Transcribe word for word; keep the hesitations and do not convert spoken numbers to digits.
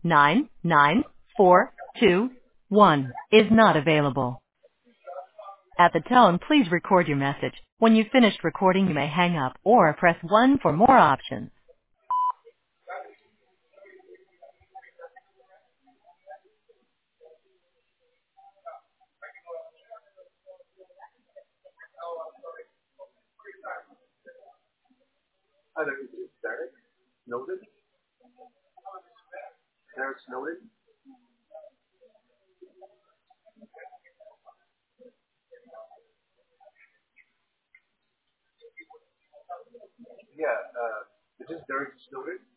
nine nine four two one is not available. At the tone, please record your message. When you've finished recording, you may hang up or press one for more options. Hi there, this is Derek Snowden. Derek Snowden. Yeah, uh, this is Derek Snowden.